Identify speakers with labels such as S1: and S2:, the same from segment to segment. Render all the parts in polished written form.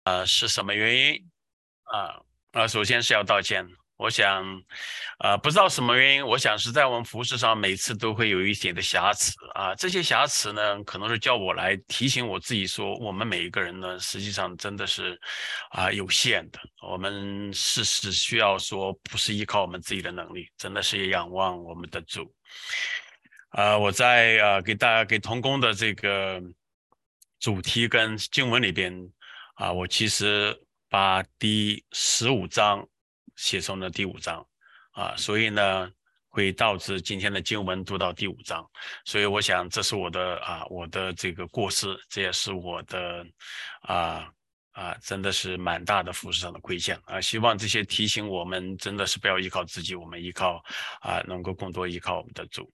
S1: 是什么原因？首先是要道歉。我想，不知道什么原因，我想是在我们服饰上每次都会有一些的瑕疵啊。这些瑕疵呢，可能是叫我来提醒我自己说，我们每一个人呢，实际上真的是有限的。我们是需要说，不是依靠我们自己的能力，真的是仰望我们的主。我在给同工的这个主题跟经文里边我其实把第15章写成了第5章所以呢会导致今天的经文读到第5章，所以我想这是我的这个过失，这也是我的啊真的是蛮大的服饰上的亏欠希望这些提醒我们真的是不要依靠自己，我们依靠能够更多依靠我们的主。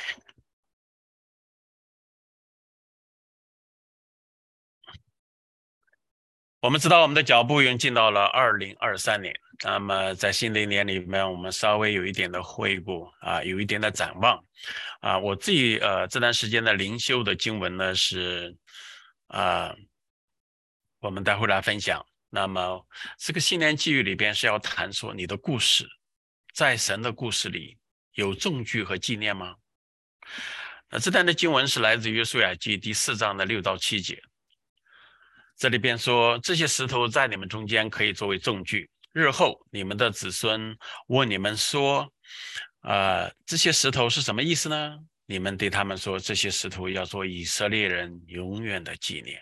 S1: 我们知道我们的脚步已经进到了2023年，那么在新的一年里面，我们稍微有一点的回顾有一点的展望我自己这段时间的灵修的经文呢是啊、我们待会来分享。那么这个新年寄语里边是要谈说你的故事，在神的故事里有证据和纪念吗？那这段的经文是来自于约书亚记第4章的6到7节。这里边说，这些石头在你们中间可以作为证据，日后你们的子孙问你们说，这些石头是什么意思呢？你们对他们说，这些石头要做以色列人永远的纪念。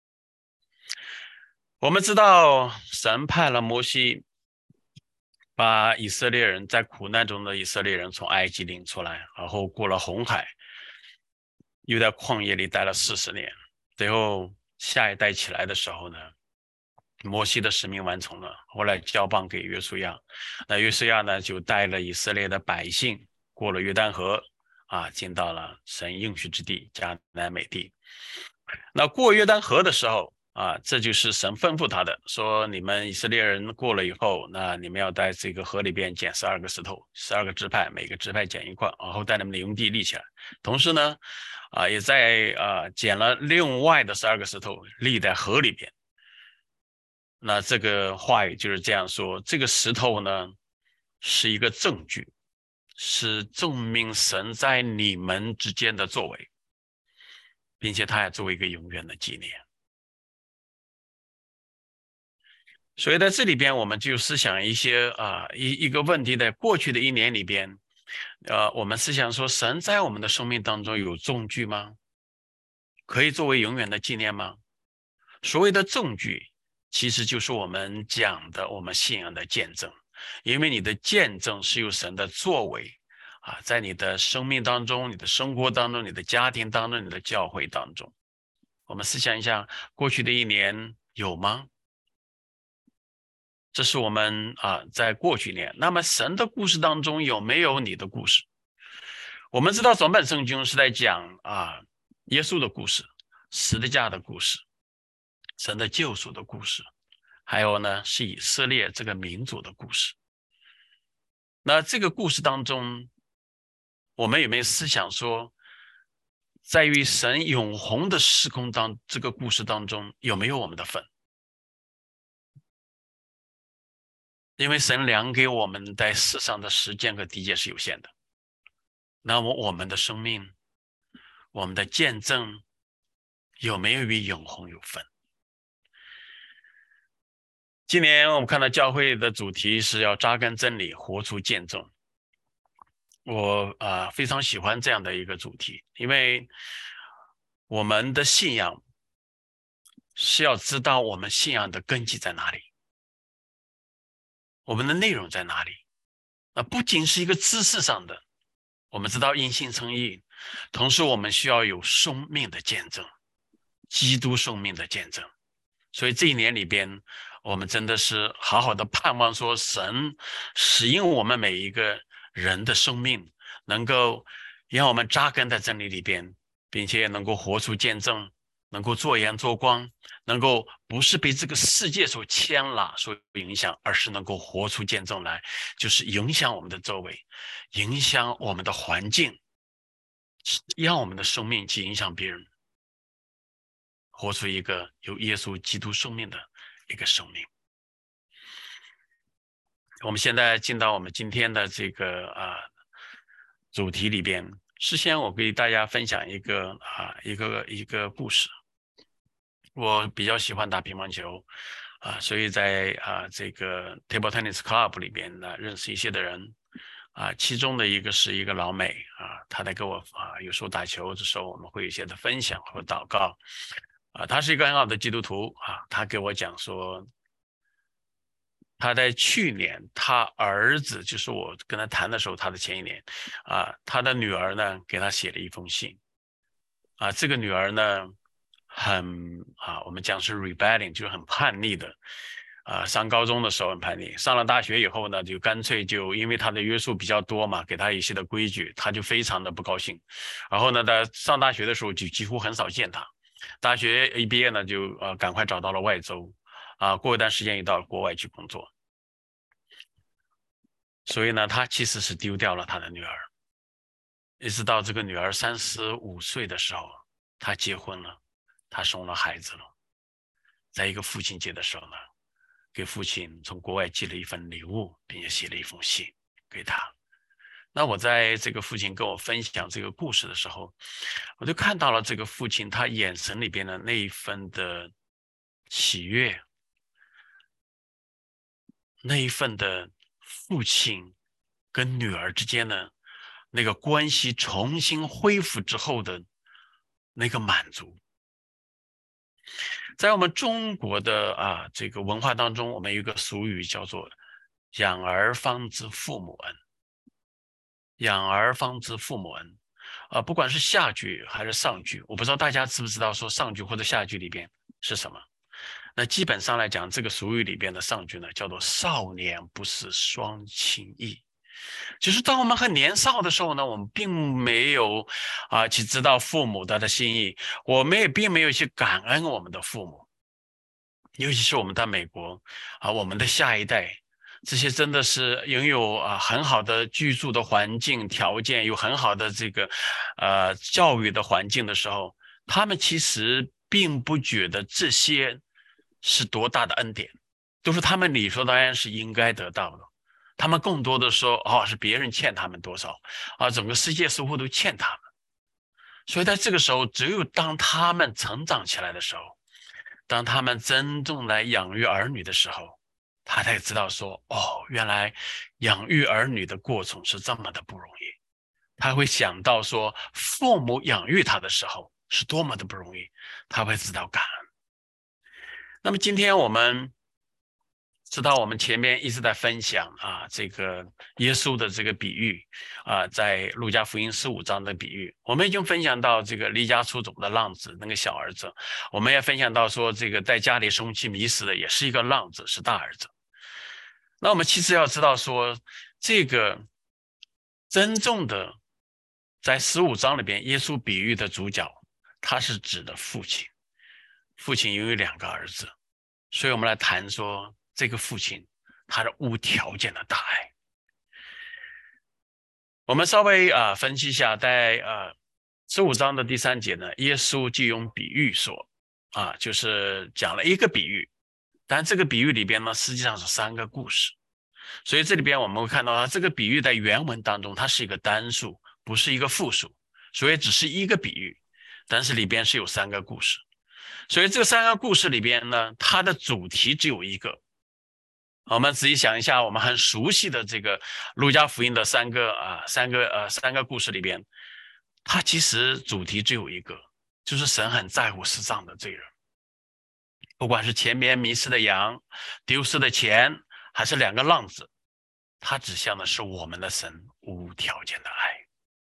S1: 我们知道神派了摩西，把以色列人在苦难中的以色列人从埃及领出来，然后过了红海，又在旷野里待了40年，最后下一代起来的时候呢，摩西的使命完成了，后来交棒给约书亚，那约书亚呢就带了以色列的百姓过了约旦河进到了神应许之地迦南美地。那过约旦河的时候这就是神吩咐他的，说你们以色列人过了以后，那你们要在这个河里边捡12个石头，12个支派，每个支派捡一块，然后在你们的营地立起来。同时呢，也在捡了另外的12个石头立在河里边。那这个话语就是这样说，这个石头呢是一个证据，是证明神在你们之间的作为，并且它也作为一个永远的纪念。所以在这里边，我们就思想一些一个问题，在过去的一年里边，我们思想说，神在我们的生命当中有证据吗？可以作为永远的纪念吗？所谓的证据，其实就是我们讲的我们信仰的见证，因为你的见证是由神的作为在你的生命当中、你的生活当中、你的家庭当中、你的教会当中。我们思想一下，过去的一年有吗？这是我们在过去年。那么神的故事当中有没有你的故事？我们知道整本圣经是在讲耶稣的故事、十字架的故事、神的救赎的故事，还有呢是以色列这个民族的故事。那这个故事当中，我们有没有思想说，在于神永恒的时空这个故事当中有没有我们的份？因为神量给我们在世上的时间和地界是有限的，那么我们的生命、我们的见证有没有与永恒有份？今年我们看到教会的主题是要扎根真理，活出见证。我非常喜欢这样的一个主题，因为我们的信仰是要知道我们信仰的根基在哪里，我们的内容在哪里。那不仅是一个知识上的，我们知道因信称义，同时我们需要有生命的见证，基督生命的见证。所以这一年里边，我们真的是好好的盼望说，神使用我们每一个人的生命，能够让我们扎根在真理里边，并且能够活出见证，能够做盐做光，能够不是被这个世界所牵拉所影响，而是能够活出见证来，就是影响我们的周围，影响我们的环境，让我们的生命去影响别人，活出一个有耶稣基督生命的一个生命。我们现在进到我们今天的这个主题里边，事先我给大家分享一个故事。我比较喜欢打乒乓球所以在这个 Table Tennis Club 里边呢认识一些的人其中的一个是一个老美他在跟我有时候打球的时候我们会有一些的分享和祷告他是一个很好的基督徒他给我讲说他在去年他儿子就是我跟他谈的时候他的前一年他的女儿呢给他写了一封信这个女儿呢我们讲是 rebelling 就是很叛逆的上高中的时候很叛逆，上了大学以后呢就干脆就因为他的约束比较多嘛，给他一些的规矩，他就非常的不高兴。然后呢在上大学的时候就几乎很少见他，大学一毕业呢就赶快找到了外州过一段时间又到了国外去工作。所以呢他其实是丢掉了他的女儿，一直到这个女儿35岁的时候他结婚了，他生了孩子了，在一个父亲节的时候呢给父亲从国外寄了一份礼物，并且写了一封信给他。那我在这个父亲跟我分享这个故事的时候，我就看到了这个父亲他眼神里边的那一份的喜悦，那一份的父亲跟女儿之间的那个关系重新恢复之后的那个满足。在我们中国的这个文化当中，我们有一个俗语叫做养儿方知父母恩。养儿方知父母恩不管是下句还是上句，我不知道大家知不知道说上句或者下句里边是什么。那基本上来讲，这个俗语里边的上句呢叫做少年不识双亲意，就是当我们很年少的时候呢，我们并没有去知道父母的心意，我们也并没有去感恩我们的父母，尤其是我们在美国我们的下一代，这些真的是拥有很好的居住的环境条件，有很好的这个教育的环境的时候，他们其实并不觉得这些是多大的恩典，都是他们理所当然是应该得到的。他们更多的说是别人欠他们多少整个世界似乎都欠他们。所以在这个时候，只有当他们成长起来的时候，当他们真正来养育儿女的时候，他才知道说原来养育儿女的过程是这么的不容易。他会想到说父母养育他的时候是多么的不容易，他会知道感恩。那么今天我们知道我们前面一直在分享这个耶稣的这个比喻在路加福音15章的比喻，我们已经分享到这个离家出走的浪子那个小儿子，我们也分享到说这个在家里生气迷失的也是一个浪子，是大儿子。那我们其实要知道说这个真正的在15章里边耶稣比喻的主角，他是指的父亲，父亲拥有2个儿子，所以我们来谈说这个父亲他的无条件的大爱。我们稍微分析一下，在15章的第3节呢，耶稣就用比喻说就是讲了一个比喻，但这个比喻里边呢实际上是3个故事，所以这里边我们会看到这个比喻在原文当中它是一个单数，不是一个复数，所以只是一个比喻，但是里边是有3个故事。所以这3个故事里边呢，它的主题只有一个。我们仔细想一下，我们很熟悉的这个路加福音的三个故事里边，它其实主题只有一个，就是神很在乎世上的罪人，不管是前面迷失的羊、丢失的钱，还是2个浪子，它指向的是我们的神无条件的爱。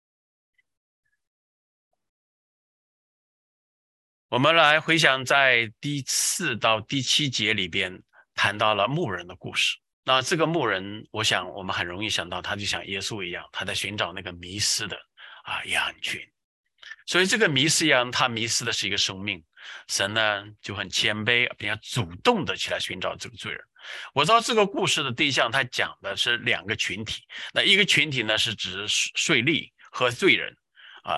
S1: 我们来回想在第4到第7节里边谈到了牧人的故事。那这个牧人，我想我们很容易想到，他就像耶稣一样，他在寻找那个迷失的羊群。所以这个迷失羊，他迷失的是一个生命，神呢就很谦卑并且主动的起来寻找这个罪人。我知道这个故事的对象，他讲的是2个群体，那一个群体呢是指税吏和罪人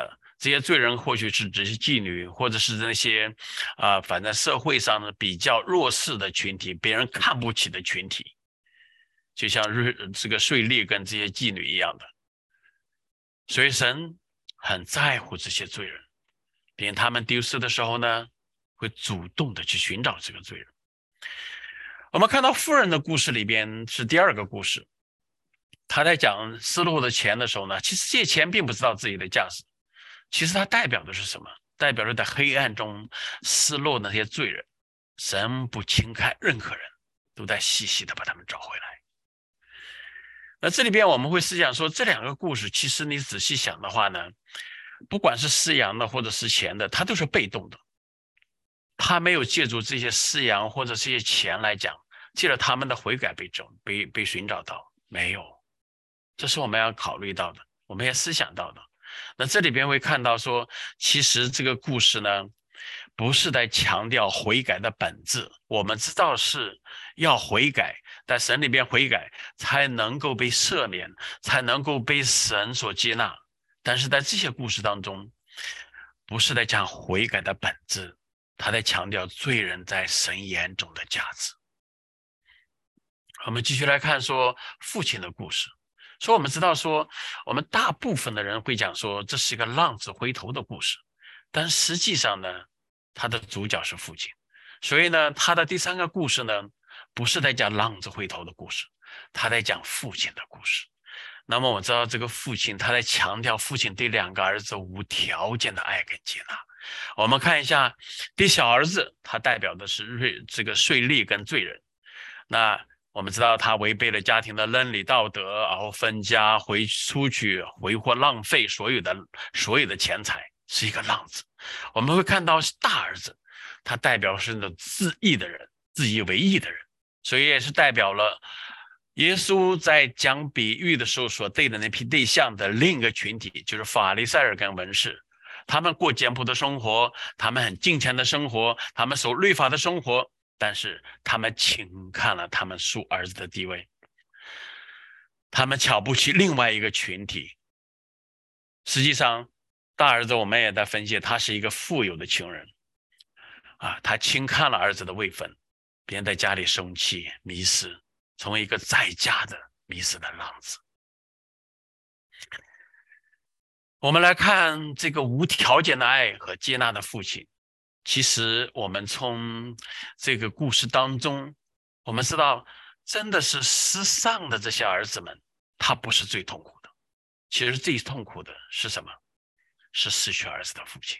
S1: 这些罪人或许是只是妓女，或者是那些反正社会上的比较弱势的群体，别人看不起的群体，就像这个税吏跟这些妓女一样的。所以神很在乎这些罪人，并且他们丢失的时候呢，会主动的去寻找这个罪人。我们看到妇人的故事里边是第二个故事，他在讲失落的钱的时候呢，其实这些钱并不知道自己的价值，其实它代表的是什么？代表着在黑暗中失落那些罪人，神不轻看任何人，都在细细的把他们找回来。那这里边我们会思想说，这两个故事其实你仔细想的话呢，不管是失羊的或者失钱的，它都是被动的，他没有借助这些失羊或者这些钱来讲，借着他们的悔改被寻找到，没有。这是我们要考虑到的，我们要思想到的。那这里边会看到说，其实这个故事呢，不是在强调悔改的本质，我们知道是要悔改，在神里边悔改才能够被赦免，才能够被神所接纳。但是在这些故事当中，不是在讲悔改的本质，他在强调罪人在神眼中的价值。我们继续来看说父亲的故事。所以我们知道说，我们大部分的人会讲说这是一个浪子回头的故事，但实际上呢，他的主角是父亲。所以呢，他的第三个故事呢，不是在讲浪子回头的故事，他在讲父亲的故事。那么我知道这个父亲，他在强调父亲对两个儿子无条件的爱跟接纳。我们看一下对小儿子，他代表的是这个税吏跟罪人。那我们知道他违背了家庭的伦理道德，然后分家出去挥霍浪费所有的钱财，是一个浪子。我们会看到大儿子，他代表是那种自义的人，自以为义的人，所以也是代表了耶稣在讲比喻的时候所对的那批对象的另一个群体，就是法利赛人跟文士。他们过简朴的生活，他们很敬虔的生活，他们守律法的生活，但是他们轻看了他们属儿子的地位，他们瞧不起另外一个群体。实际上大儿子我们也在分析，他是一个富有的穷人他轻看了儿子的位分，别人在家里生气迷失，成为一个在家的迷失的浪子。我们来看这个无条件的爱和接纳的父亲。其实我们从这个故事当中，我们知道真的是失丧的这些儿子们，他不是最痛苦的。其实最痛苦的是什么？是失去儿子的父亲。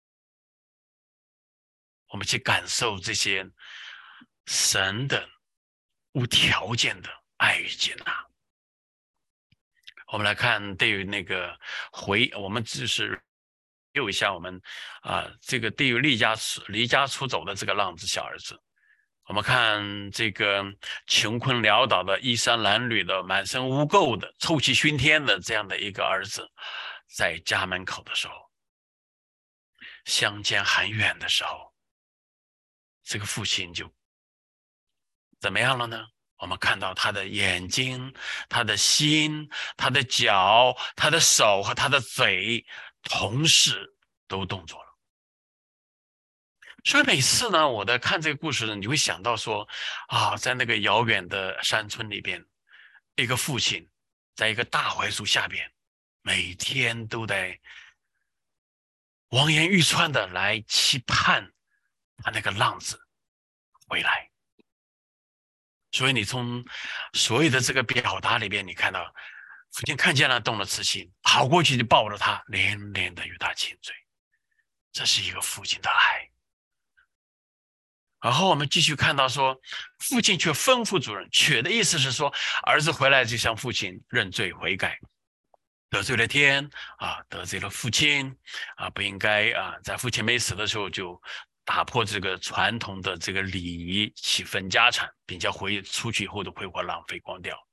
S1: 我们去感受这些神的无条件的爱与接纳。我们来看对于那个我们就是又一下我们这个对于离家出走的这个浪子小儿子，我们看这个穷困潦倒的衣衫褴褛的满身污垢的臭气熏天的这样的一个儿子，在家门口的时候，相见很远的时候，这个父亲就怎么样了呢？我们看到他的眼睛，他的心，他的脚，他的手和他的嘴同时都动作了。所以每次呢，我在看这个故事，你会想到说在那个遥远的山村里边，一个父亲在一个大槐树下边，每天都在望眼欲穿的来期盼他那个浪子回来。所以你从所有的这个表达里边，你看到父亲看见了，动了慈心，跑过去就抱着他，连连的与他亲嘴。这是一个父亲的爱。然后我们继续看到说，父亲却吩咐主人，却的意思是说，儿子回来就向父亲认罪悔改，得罪了天得罪了父亲不应该在父亲没死的时候就打破这个传统的这个礼仪，去分家产，并且出去以后的挥霍浪费光掉。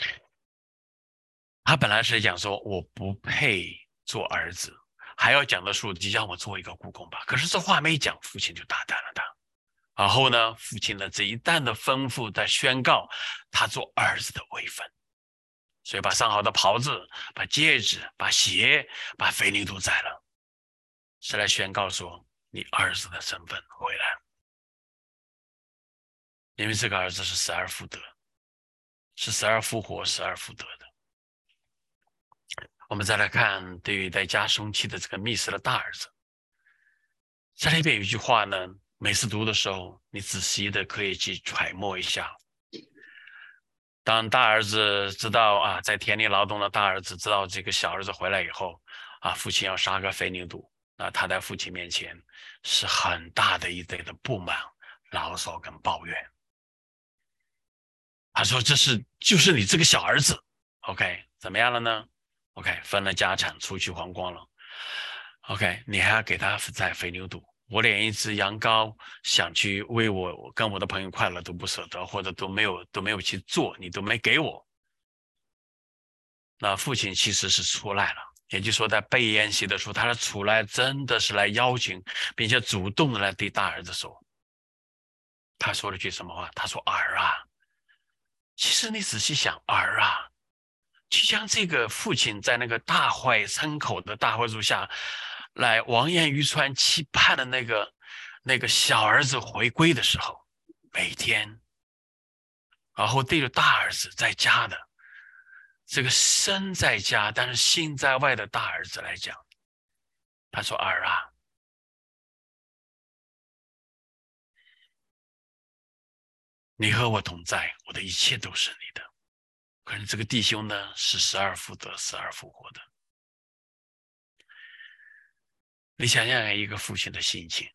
S1: 他本来是讲说我不配做儿子，还要讲的说你让我做一个雇工吧。可是这话没讲，父亲就打断了他。然后呢，父亲的这一旦的吩咐在宣告他做儿子的位分，所以把上好的袍子，把戒指，把鞋，把肥牛都摘了， 是来宣告说你儿子的身份回来了，因为这个儿子是死而复得，是死而复活、死而复得的。我们再来看对于在家生气的这个密斯的大儿子，在那边有一句话呢，每次读的时候，你仔细的可以去揣摩一下。当大儿子知道啊，在田里劳动的大儿子知道这个小儿子回来以后，啊，父亲要杀个肥牛犊，那他在父亲面前是很大的一堆的不满、牢骚跟抱怨。他说：“就是你这个小儿子 ，OK， 怎么样了呢 ？OK， 分了家产，出去黄光了。OK， 你还要给他宰肥牛犊，我连一只羊羔想去为我跟我的朋友快乐都不舍得，或者都没有去做，你都没给我。那父亲其实是出来了，也就是说在被宴席的时候，他的出来真的是来邀请，并且主动的来对大儿子说，他说了句什么话？他说：儿啊。”其实你仔细想，儿啊，就像这个父亲在那个大槐村口的大槐树下，来王燕渔船期盼的那个小儿子回归的时候，每天，然后对着大儿子在家的这个身在家但是心在外的大儿子来讲，他说：儿啊，你和我同在，我的一切都是你的。可是这个弟兄呢，是死而复得，死而复活的。你想想一个父亲的心情，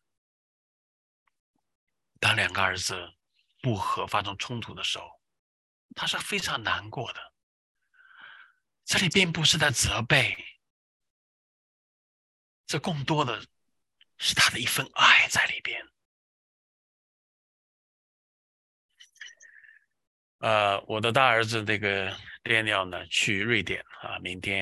S1: 当两个儿子不和发生冲突的时候，他是非常难过的。这里并不是在责备，这更多的是他的一份爱在里边。我的大儿子这个爹娘呢，去瑞典啊，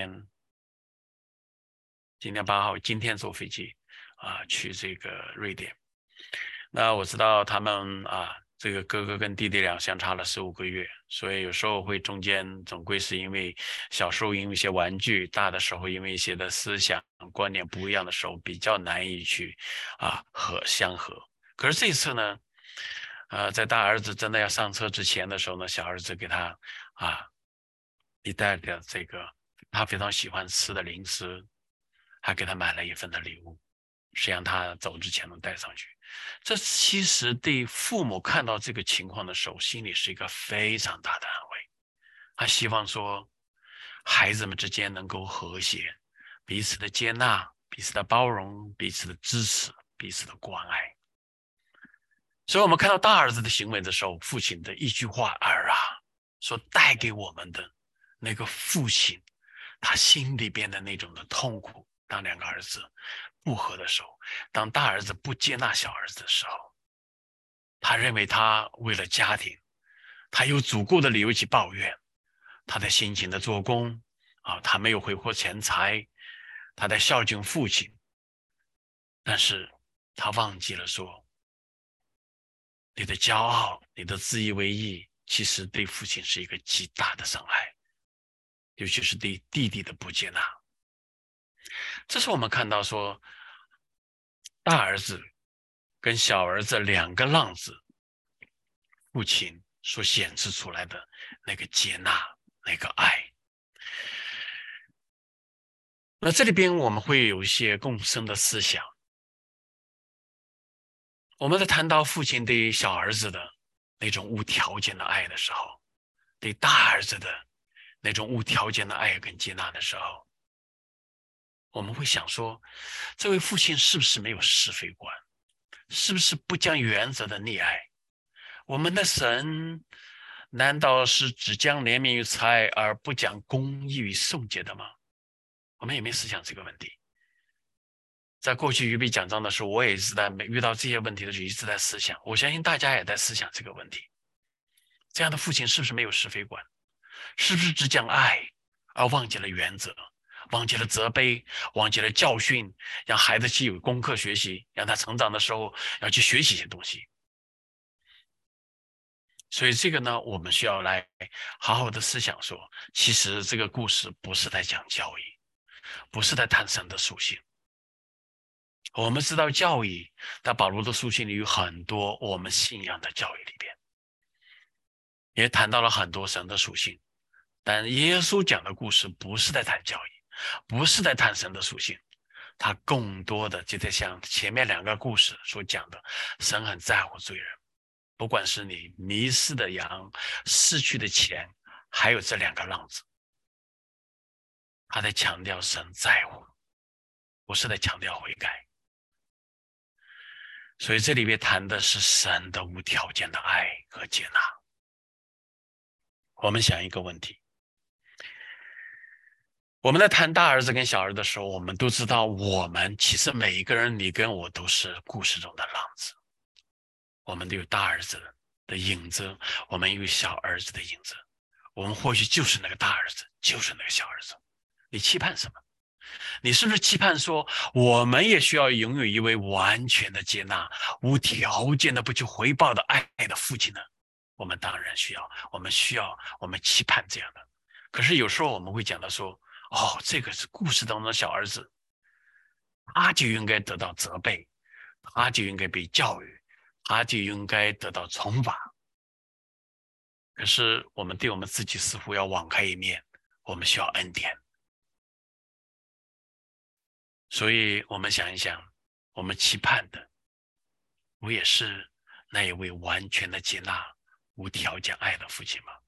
S1: 今天8号，今天坐飞机啊，去这个瑞典。那我知道他们啊，这个哥哥跟弟弟俩相差了15个月，所以有时候会中间总归是因为小时候因为一些玩具，大的时候因为一些的思想观念不一样的时候，比较难以去相合。可是这次呢，在大儿子真的要上车之前的时候呢，小儿子给他一袋的这个他非常喜欢吃的零食，还给他买了一份的礼物，是让他走之前能带上去。这其实对父母看到这个情况的时候，心里是一个非常大的安慰。他希望说，孩子们之间能够和谐，彼此的接纳，彼此的包容，彼此的支持，彼此的关爱。所以我们看到大儿子的行为的时候，父亲的一句话：儿啊，所带给我们的那个父亲他心里边的那种的痛苦。当两个儿子不和的时候，当大儿子不接纳小儿子的时候，他认为他为了家庭，他有足够的理由去抱怨，他在辛勤的做工他没有挥霍钱财，他在孝敬父亲，但是他忘记了说，你的骄傲，你的自以为意，其实对父亲是一个极大的伤害，尤其是对弟弟的不接纳。这是我们看到说，大儿子跟小儿子两个浪子，父亲所显示出来的那个接纳，那个爱。那这里边我们会有一些共生的思想。我们在谈到父亲对小儿子的那种无条件的爱的时候，对大儿子的那种无条件的爱跟接纳的时候，我们会想说，这位父亲是不是没有是非观？是不是不讲原则的溺爱？我们的神难道是只讲怜悯与慈爱而不讲公义与圣洁的吗？我们也没思想这个问题。在过去预备讲章的时候，我也是在遇到这些问题的时候一直在思想，我相信大家也在思想这个问题。这样的父亲是不是没有是非观？是不是只讲爱而忘记了原则，忘记了责备，忘记了教训，让孩子去有功课学习，让他成长的时候要去学习一些东西。所以这个呢，我们需要来好好的思想说，其实这个故事不是在讲教育，不是在谈神的属性， 我们知道教义，在保罗的书信里有很多我们信仰的教义里边，也谈到了很多神的属性。但耶稣讲的故事不是在谈教义，不是在谈神的属性，他更多的就在像前面2个故事所讲的，神很在乎罪人，不管是你迷失的羊、失去的钱，还有这2个浪子，他在强调神在乎，不是在强调悔改。所以这里面谈的是神的无条件的爱和接纳。我们想一个问题，我们在谈大儿子跟小儿子的时候，我们都知道我们其实每一个人，你跟我都是故事中的浪子，我们都有大儿子的影子，我们有小儿子的影子，我们或许就是那个大儿子，就是那个小儿子。你期盼什么？你是不是期盼说我们也需要拥有一位完全的接纳、无条件的不求回报的爱的父亲呢？我们当然需要，我们期盼这样的。可是有时候我们会讲到说，这个是故事当中的小儿子，他就应该得到责备，他就应该被教育，他就应该得到惩罚。可是我们对我们自己似乎要网开一面，我们需要恩典。所以我们想一想，我们期盼的不也是那一位完全的接纳、无条件爱的父亲吗？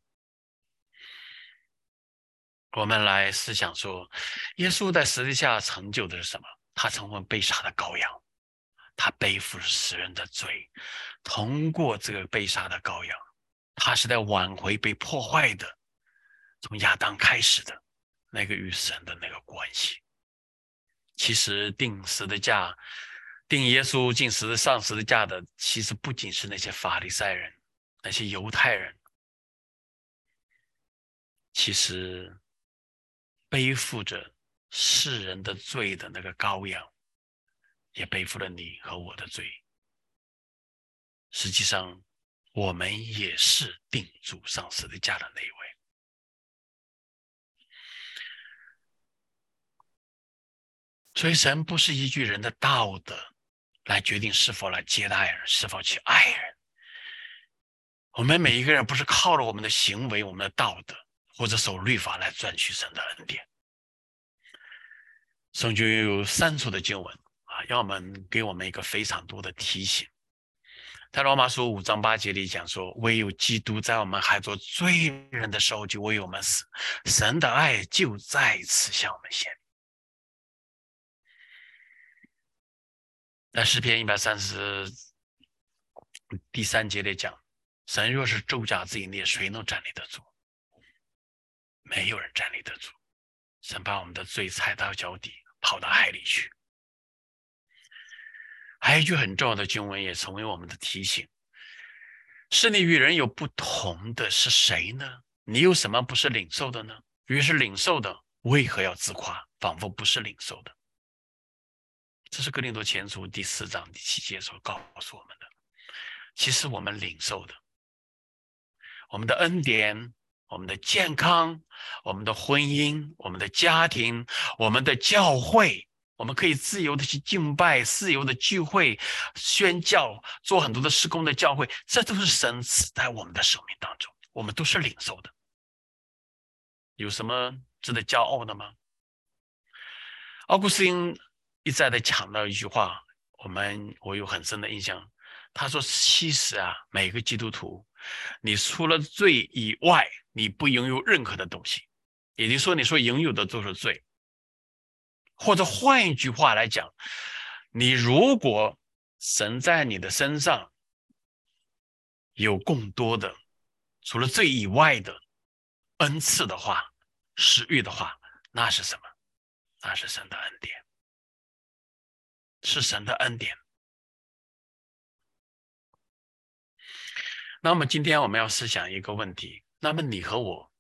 S1: 我们来思想说，耶稣在十字架成就的是什么？他成为被杀的羔羊，他背负世人的罪，通过这个被杀的羔羊，他是在挽回被破坏的，从亚当开始的那个与神的那个关系。其实钉十字架、钉耶稣上十字架的，其实不仅是那些法利赛人、那些犹太人，其实背负着世人的罪的那个羔羊，也背负了你和我的罪。实际上，我们也是钉主上十字架的那一位。所以，神不是依据人的道德来决定是否来接纳人，是否去爱人。我们每一个人不是靠着我们的行为、我们的道德或者守律法来赚取神的恩典。圣经有3处的经文要给我们一个非常多的提醒。在罗马书5章8节里讲说，唯有基督在我们还做罪人的时候就为我们死，神的爱就在此向我们显。在诗篇130第3节里讲，神若是咒驾自己孽，谁能站立得住？没有人站立得住。神把我们的罪踩到脚底，跑到海里去。还有一句很重要的经文也成为我们的提醒，是你与人有不同的是谁呢？你有什么不是领受的呢？于是领受的为何要自夸，仿佛不是领受的？这是哥林多前书第4章第7节所告诉我们的。其实我们领受的，我们的恩典，我们的健康，我们的婚姻，我们的家庭，我们的教会，我们可以自由的去敬拜，自由的聚会、宣教，做很多的事工的教会，这都是神赐在我们的生命当中，我们都是领受的。有什么值得骄傲的吗？奥古斯丁一再的强调一句话，我有很深的印象。他说：“其实每个基督徒，你除了罪以外，你不拥有任何的东西。也就是说，你所拥有的都是罪。或者换一句话来讲，你如果神在你的身上有更多的除了罪以外的恩赐的话，施予的话，那是什么？那是神的恩典，是神的恩典。那么今天我们要思想一个问题，那么你和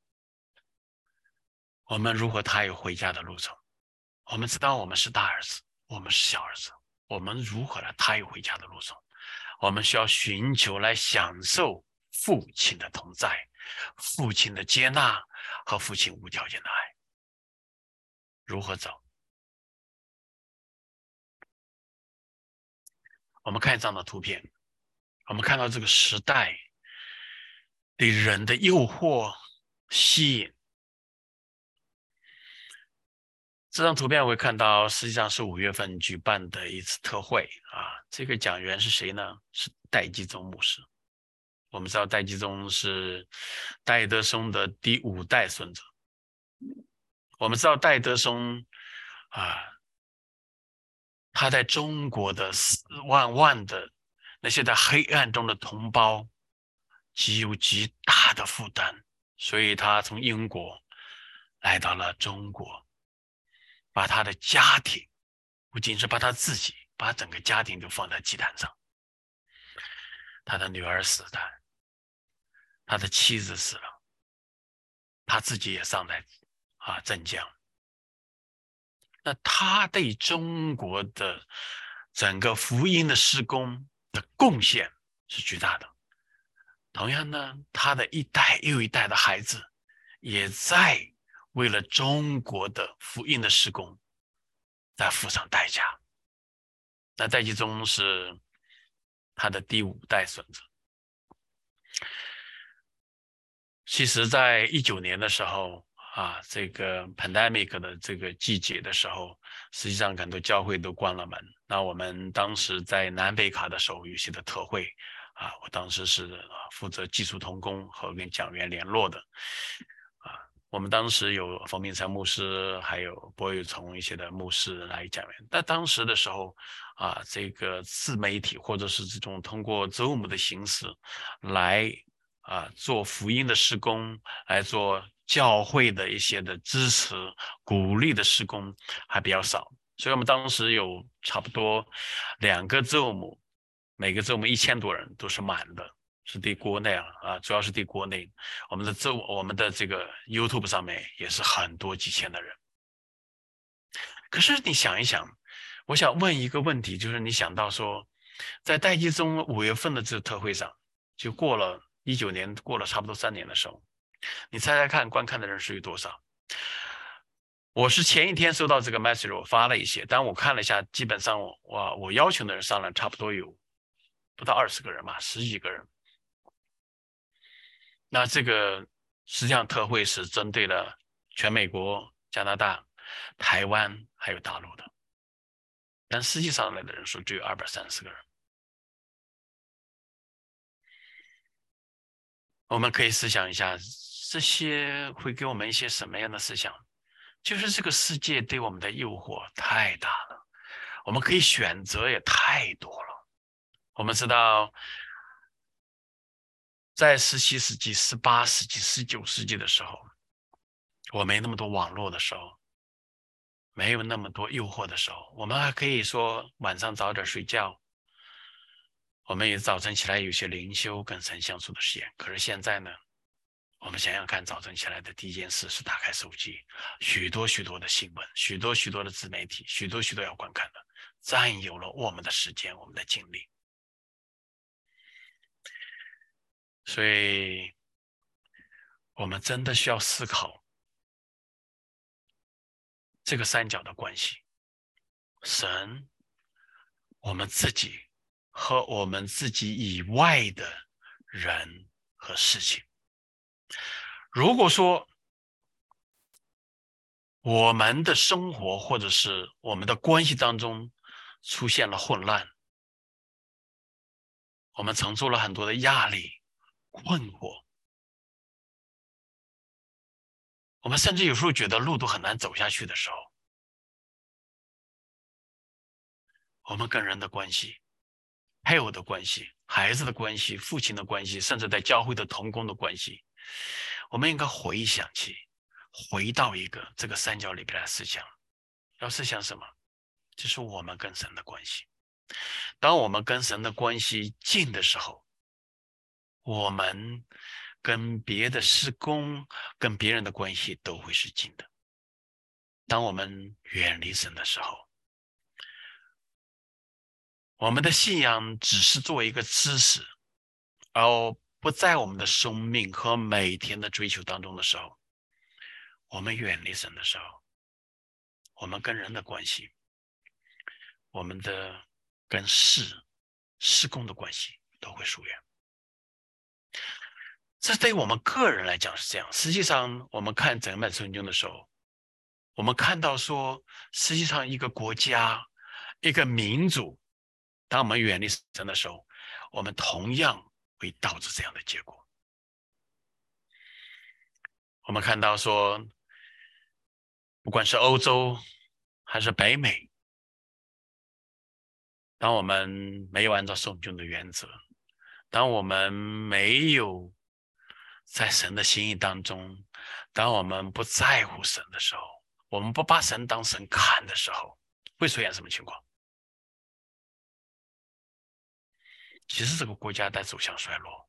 S1: 我们如何踏有回家的路程？我们知道我们是大儿子，我们是小儿子，我们如何来踏有回家的路程？我们需要寻求来享受父亲的同在，父亲的接纳和父亲无条件的爱。如何走？ 我们看这样的图片，我们看到这个时代对人的诱惑、吸引。这张图片我会看到，实际上是5月份举办的一次特会啊。这个讲员是谁呢？是戴季宗牧师。我们知道戴季宗是戴德松的第5代孙子。我们知道戴德松啊，他在中国的4万万的那些在黑暗中的同胞，有极大的负担，所以他从英国来到了中国。把他的家庭，不仅是把他自己，把整个家庭都放在祭坛上。他的女儿死了，他的妻子死了，他自己也上在镇江。那他对中国的整个福音的施工的贡献是巨大的。同样呢，他的一代又一代的孩子也在为了中国的福音的施工在付上代价。那戴季宗是他的第5代孙子。其实在19年的时候这个 pandemic 的这个季节的时候，实际上很多教会都关了门。那我们当时在南北卡的时候有些的特会我当时是负责技术同工和跟讲员联络的我们当时有冯明才牧师，还有柏宇从一些的牧师来讲员。但当时的时候这个自媒体或者是这种通过 Zoom 的形式来做福音的施工，来做教会的一些的支持鼓励的施工还比较少。所以我们当时有差不多2个 Zoom， 每个 Zoom 1000多人都是满的，是对国内主要是对国内。我们的这个 YouTube 上面也是很多几千的人。可是你想一想，我想问一个问题，就是你想到说，在戴季宗5月份的这个特会上，就过了19年，过了差不多3年的时候，你猜猜看观看的人数有多少？我是前一天收到这个 message， 我发了一些，但我看了一下，基本上我要求的人上来差不多有不到20个人吧，10几个人。那这个实际上特会是针对了全美国、加拿大、台湾还有大陆的，但实际上来的人数只有230个人。我们可以思想一下，这些会给我们一些什么样的思想？就是这个世界对我们的诱惑太大了，我们可以选择也太多了。我们知道，在17世纪、18世纪、19世纪的时候，我没那么多网络的时候，没有那么多诱惑的时候，我们还可以说晚上早点睡觉，我们也早晨起来有些灵修跟神相处的时间。可是现在呢，我们想想看，早晨起来的第一件事是打开手机，许多许多的新闻，许多许多的自媒体，许多许多要观看的，占有了我们的时间，我们的精力。所以我们真的需要思考这个三角的关系，神、我们自己和我们自己以外的人和事情。如果说我们的生活或者是我们的关系当中出现了混乱，我们承受了很多的压力、困惑，我们甚至有时候觉得路都很难走下去的时候，我们跟人的关系、配偶的关系、孩子的关系、父亲的关系，甚至在教会的同工的关系，我们应该回想起，回到一个这个三角里边的思想。要思想什么？就是我们跟神的关系。当我们跟神的关系近的时候，我们跟别的事工、跟别人的关系都会是近的。当我们远离神的时候，我们的信仰只是作为一个知识，而不在我们的生命和每天的追求当中的时候，我们远离神的时候，我们跟人的关系，我们的跟事事工的关系都会疏远。这对于我们个人来讲是这样。实际上我们看整本圣经的时候，我们看到说，实际上一个国家一个民族，当我们远离神的时候，我们同样会导致这样的结果。我们看到说，不管是欧洲还是北美，当我们没有按照圣经的原则，当我们没有在神的心意当中，当我们不在乎神的时候，我们不把神当神看的时候，会出现什么情况？其实这个国家在走向衰落。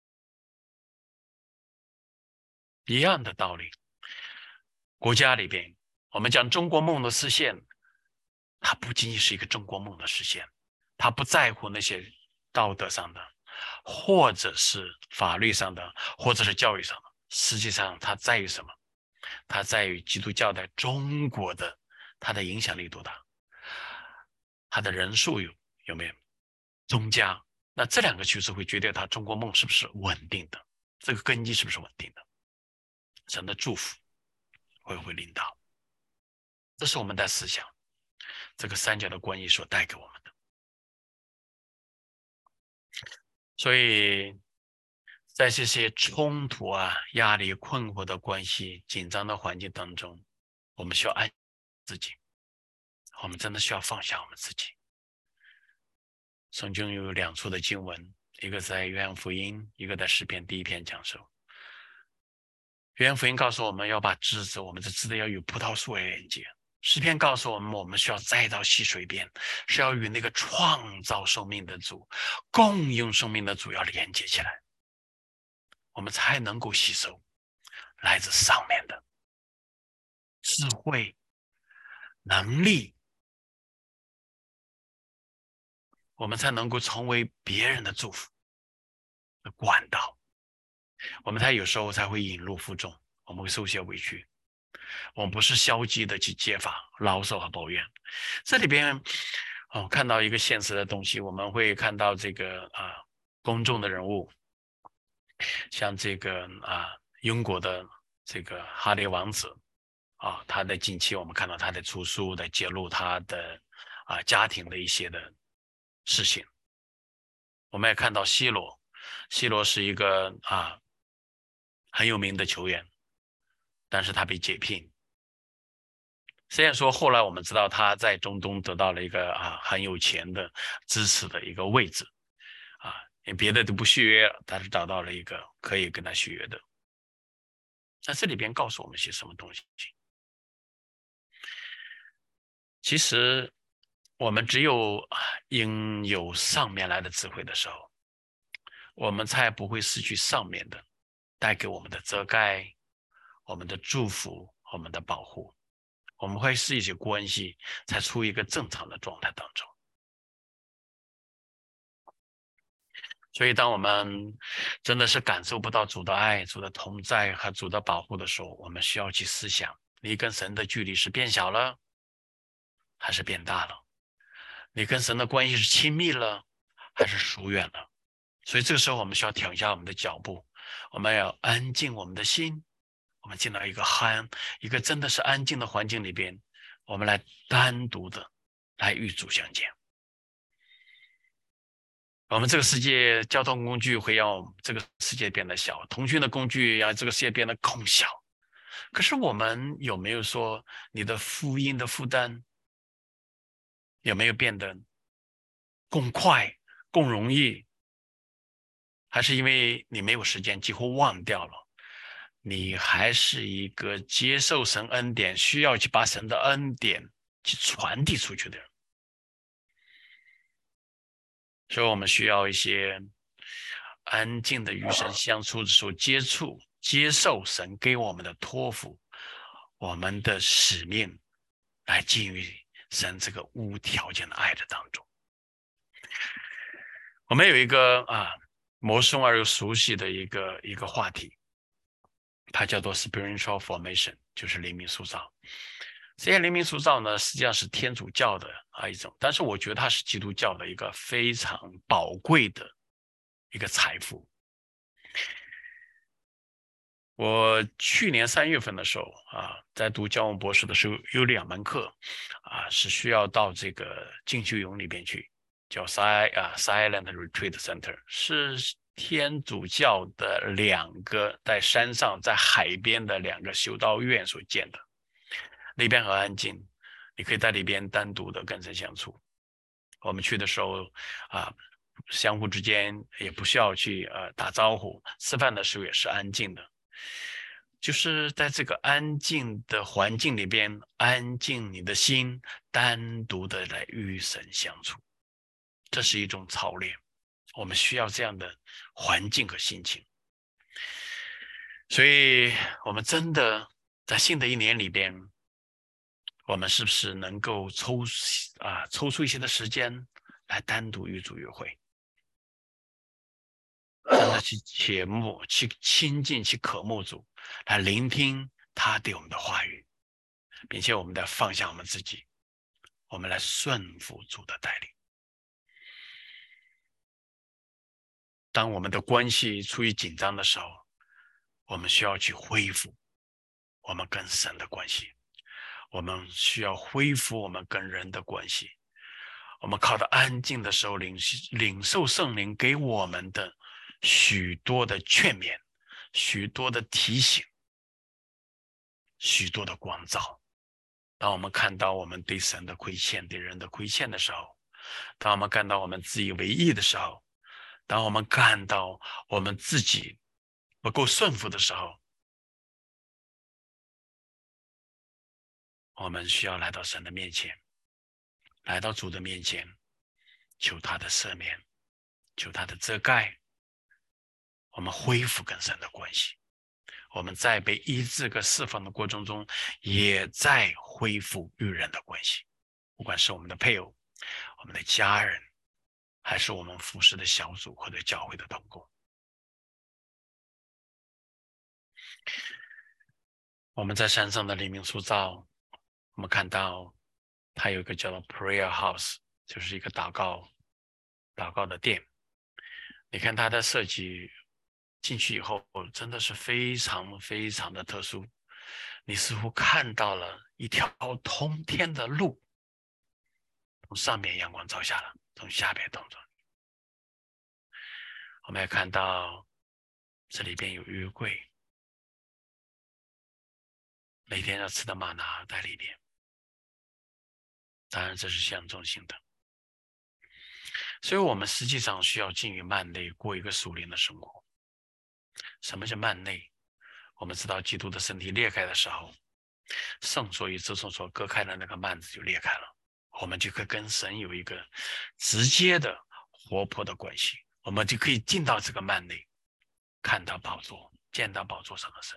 S1: 一样的道理，国家里边，我们讲中国梦的实现，它不仅仅是一个中国梦的实现，它不在乎那些道德上的，或者是法律上的，或者是教育上的。实际上它在于什么？它在于基督教在中国的它的影响力多大，它的人数有没有增加？那这两个趋势会决定它中国梦是不是稳定的，这个根基是不是稳定的，神的祝福会不会领导？这是我们的思想，这个三角的关系所带给我们的。所以在这些冲突啊、压力、困惑的关系、紧张的环境当中，我们需要爱自己，我们真的需要放下我们自己。圣经有两处的经文，一个在约翰福音，一个在诗篇第1篇讲授。约翰福音告诉我们要把枝子，我们的枝子要与葡萄树连接。诗篇告诉我们，我们需要栽到溪水边，是要与那个创造生命的主、供应生命的主要连接起来，我们才能够吸收来自上面的智慧、能力，我们才能够成为别人的祝福的管道，我们才有时候才会引入负重，我们会受些委屈。我们不是消极的去揭发、牢骚和抱怨。这里边看到一个现实的东西，我们会看到这个公众的人物，像这个英国的这个哈利王子他的近期我们看到他的出书，在揭露他的家庭的一些的事情。我们也看到C罗是一个很有名的球员，但是他被解聘。虽然说后来我们知道他在中东得到了一个很有钱的支持的一个位置别的都不续约了，但是找到了一个可以跟他续约的。那这里边告诉我们些什么东西？其实我们只有拥有上面来的智慧的时候，我们才不会失去上面的带给我们的遮盖、我们的祝福、我们的保护，我们会使一些关系才处于一个正常的状态当中。所以当我们真的是感受不到主的爱、主的同在和主的保护的时候，我们需要去思想，你跟神的距离是变小了还是变大了？你跟神的关系是亲密了还是疏远了？所以这个时候我们需要停下我们的脚步，我们要安静我们的心，我们进到一个真的是安静的环境里边，我们来单独的来与主相见。我们这个世界交通工具会让这个世界变得小，通讯的工具让这个世界变得更小。可是我们有没有说你的福音的负担有没有变得更快、更容易？还是因为你没有时间，几乎忘掉了？你还是一个接受神恩典，需要去把神的恩典去传递出去的人。所以我们需要一些安静的与神相处的时候接受神给我们的托付，我们的使命，来进入神这个无条件的爱的当中。我们有一个陌生而又熟悉的一个话题，它叫做 spiritual formation， 就是灵命塑造。 这些灵命塑造呢，实际上是天主教的一种，但是我觉得它是基督教的一个非常宝贵的一个财富。我去年3月份的时候在读教务博士的时候，有2门课是需要到这个静修营里边去，叫Silent Retreat Center，是天主教的2个在山上在海边的2个修道院所建的，里边很安静，你可以在里边单独的跟神相处。我们去的时候相互之间也不需要去打招呼，吃饭的时候也是安静的。就是在这个安静的环境里边，安静你的心，单独的来与神相处，这是一种操练。我们需要这样的环境和心情。所以我们真的在新的一年里边，我们是不是能够抽出一些的时间来单独与主约会，真的去切慕，去亲近，去渴慕主，来聆听他对我们的话语，并且我们得放下我们自己，我们来顺服主的带领。当我们的关系处于紧张的时候，我们需要去恢复我们跟神的关系，我们需要恢复我们跟人的关系。我们靠着安静的时候领受圣灵给我们的许多的劝勉，许多的提醒，许多的光照。当我们看到我们对神的亏欠，对人的亏欠的时候，当我们看到我们自以为意的时候，当我们看到我们自己不够顺服的时候，我们需要来到神的面前，来到主的面前，求他的赦免，求他的遮盖，我们恢复跟神的关系。我们在被医治和释放的过程中，也在恢复与人的关系，不管是我们的配偶、我们的家人，还是我们服侍的小组或者教会的同工。我们在山上的灵命塑造，我们看到它有一个叫做 Prayer House， 就是一个祷告的殿。你看它的设计进去以后，真的是非常非常的特殊。你似乎看到了一条通天的路，从上面阳光照下了，从下边通着。我们也看到这里边有约柜，每天要吃的玛拿在里边。当然这是象征性的。所以我们实际上需要进于幔内，过一个属灵的生活。什么是幔内？我们知道基督的身体裂开的时候，圣所与至圣所隔开的那个幔子就裂开了，我们就可以跟神有一个直接的活泼的关系，我们就可以进到这个幔内，看到宝座，见到宝座上的神。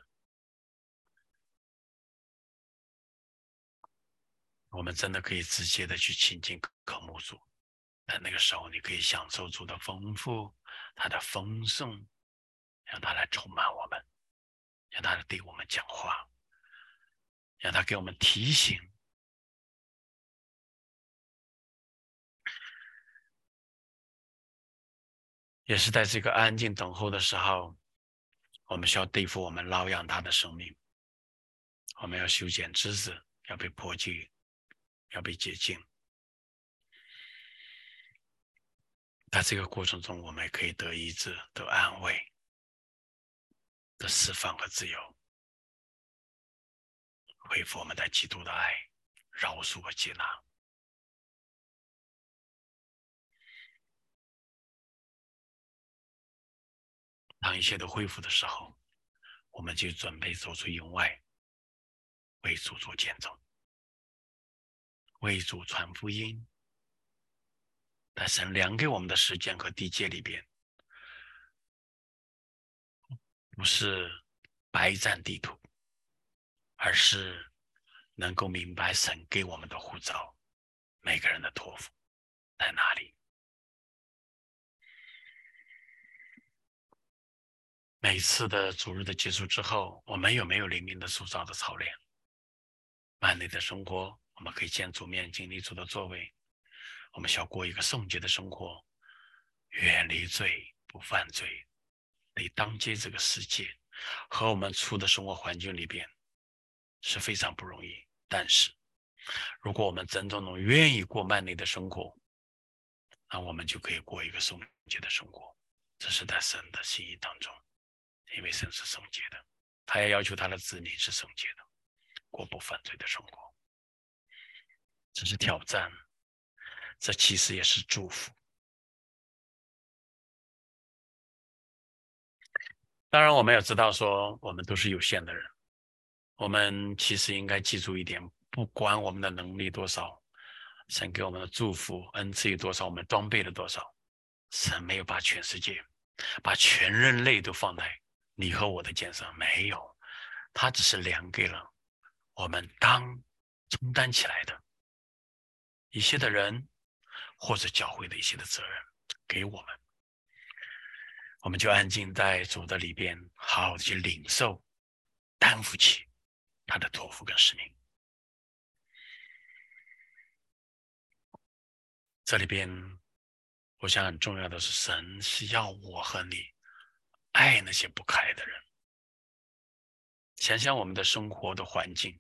S1: 我们真的可以直接的去亲近渴慕主，在那个时候你可以享受主的丰富，他的丰盛，让他来充满我们，让他来对我们讲话，让他给我们提醒。也是在这个安静等候的时候，我们需要对付我们挠痒他的生命，我们要修剪枝子，要被破去，要被洁净。在这个过程中，我们也可以得医治、得安慰、得释放和自由，恢复我们在基督的爱、饶恕和接纳。当一切都恢复的时候，我们就准备走出营外，为主做见证，为主传福音。在神量给我们的时间和地界里边，不是白占地图，而是能够明白神给我们的呼召，每个人的托付在哪里。每次的主日的结束之后，我们有没有灵命的塑造的操练？ 慢内的生活，我们可以见主面，经历主的作为。我们需要过一个圣洁的生活，远离罪，不犯罪，得当接这个世界和我们处的生活环境里边是非常不容易。但是如果我们真正能愿意过慢内的生活，那我们就可以过一个圣洁的生活。这是在神的心意当中，因为神是圣洁的，他也要求他的子民是圣洁的，过不犯罪的生活。这是挑战，这其实也是祝福。当然我们也知道说我们都是有限的人，我们其实应该记住一点，不管我们的能力多少，神给我们的祝福恩赐有多少，我们装备了多少，神没有把全世界把全人类都放在你和我的肩上，没有，他只是量给了我们当承担起来的一些的人或者教会的一些的责任给我们，我们就安静在主的里边，好好的去领受担负起他的托付跟使命。这里边我想很重要的是，神是要我和你爱那些不可爱的人。想想我们的生活的环境，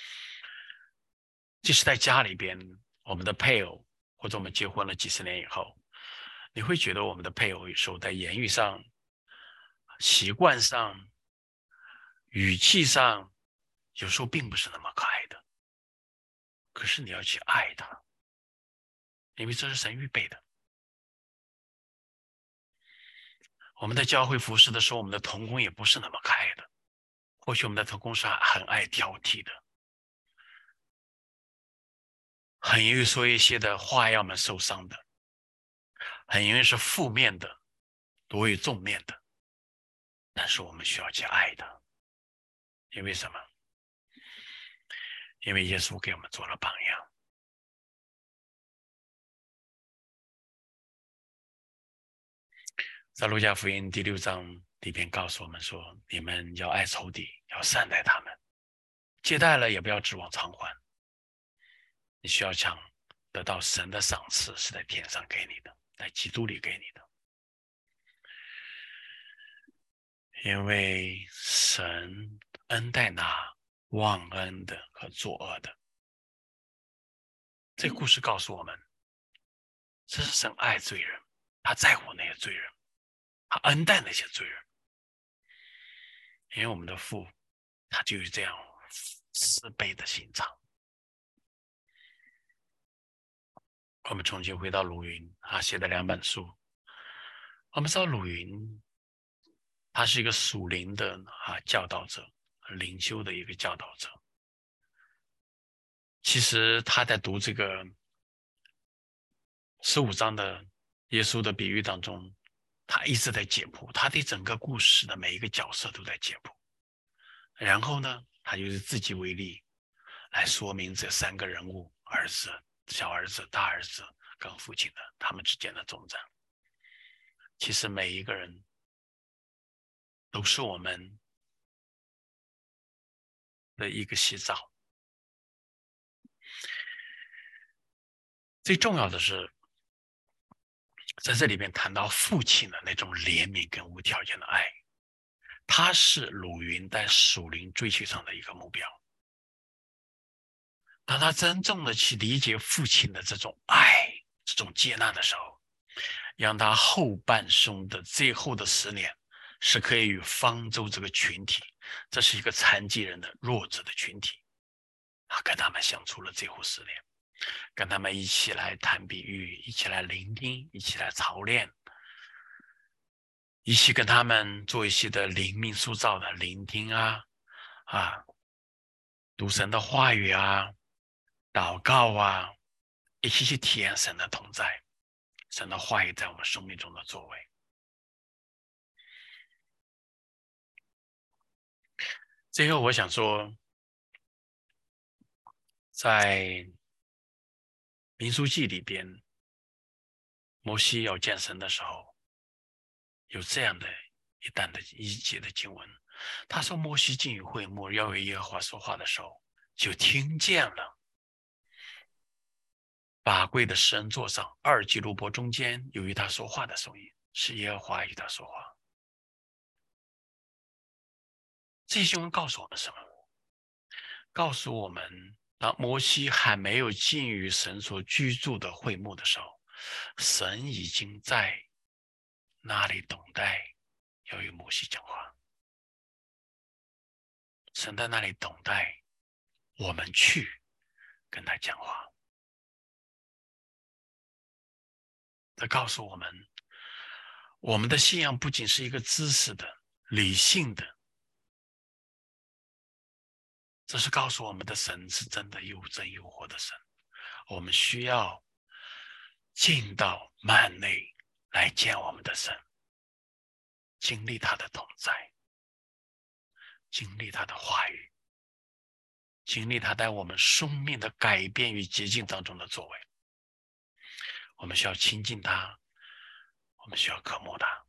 S1: 即使在家里边，我们的配偶或者我们结婚了几十年以后，你会觉得我们的配偶有时候在言语上、习惯上、语气上，有时候并不是那么可爱的。可是你要去爱他，因为这是神预备的。我们在教会服侍的时候，我们的同工也不是那么可爱的，或许我们的同工是很爱挑剔的，很容易说一些的话让我们受伤的，很容易是负面的多于正面的。但是我们需要去爱他，因为什么？因为耶稣给我们做了榜样。在路加福音第6章里边告诉我们说，你们要爱仇敌，要善待他们，接待了也不要指望偿还。你需要想得到神的赏赐是在天上给你的，在基督里给你的。因为神恩待那忘恩的和作恶的。这个故事告诉我们，这是神爱罪人，他在乎那些罪人，他恩待那些罪人。因为我们的父他就有这样慈悲的心肠。我们重新回到鲁云写的2本书。我们知道鲁云他是一个属灵的教导者，灵修的一个教导者。其实他在读这个15章的耶稣的比喻当中，他一直在解剖，他对整个故事的每一个角色都在解剖。然后呢，他就是自己为例来说明这3个人物，儿子、小儿子、大儿子跟父亲的他们之间的征战。其实每一个人都是我们的一个写照。最重要的是在这里面谈到父亲的那种怜悯跟无条件的爱，他是鲁云在属灵追求上的一个目标。当他真正的去理解父亲的这种爱、这种接纳的时候，让他后半生的最后的10年是可以与方舟这个群体，这是一个残疾人的弱者的群体，跟他们相处了最后10年，跟他们一起来谈比喻，一起来聆听，一起来操练，一起跟他们做一些的灵命塑造的聆听读神的话语祷告一起去体验神的同在，神的话语在我们生命中的作为。最后我想说，在民数记里边，摩西要见神的时候，有这样的一节的经文，他说摩西进入会幕要为耶和华说话的时候， 就听见了法柜的神座上二基路伯中间有与他说话的声音，是耶和华与他说话。这些新闻告诉我们什么？告诉我们，当摩西还没有进于神所居住的会幕的时候，神已经在那里等待要与摩西讲话。神在那里等待我们去跟他讲话。这告诉我们，我们的信仰不仅是一个知识的、理性的，这是告诉我们的神是真的又真又活的神。我们需要进到幔内来见我们的神，经历他的同在，经历他的话语，经历他在我们生命的改变与洁净当中的作为。我们需要亲近他，我们需要渴慕他。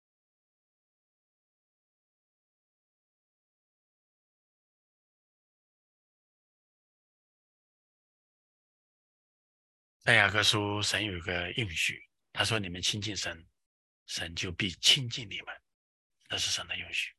S1: 在雅各书，神有一个应许，他说：“你们亲近神，神就必亲近你们。”这是神的应许。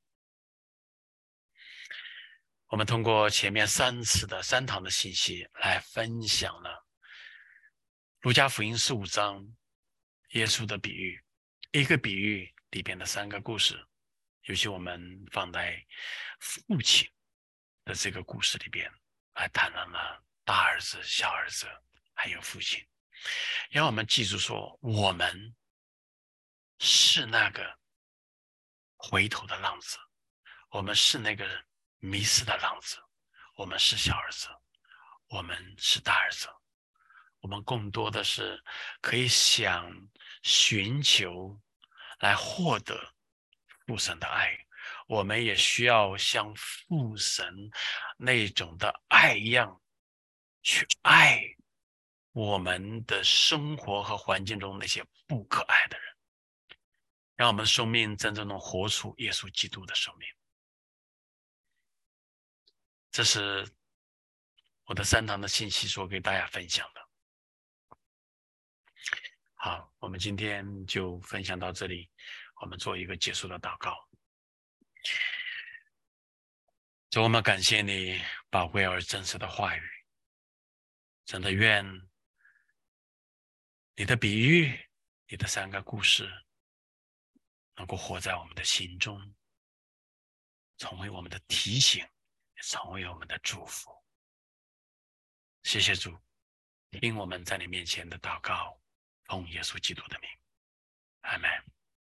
S1: 我们通过前面三堂的信息来分享了路加福音15章耶稣的比喻，一个比喻里边的3个故事，尤其我们放在父亲的这个故事里边来谈论了大儿子、小儿子还有父亲，让我们记住说，我们是那个回头的浪子，我们是那个迷失的浪子，我们是小儿子，我们是大儿子，我们更多的是可以想寻求来获得父神的爱，我们也需要像父神那种的爱一样去爱我们的生活和环境中那些不可爱的人，让我们的生命真正能活出耶稣基督的生命。这是我的3堂的信息所给大家分享的。好，我们今天就分享到这里，我们做一个结束的祷告。主，我们感谢你宝贵而真实的话语，真的愿你的比喻，你的3个故事能够活在我们的心中，成为我们的提醒，也成为我们的祝福。谢谢主，听我们在你面前的祷告，奉耶稣基督的名，阿们。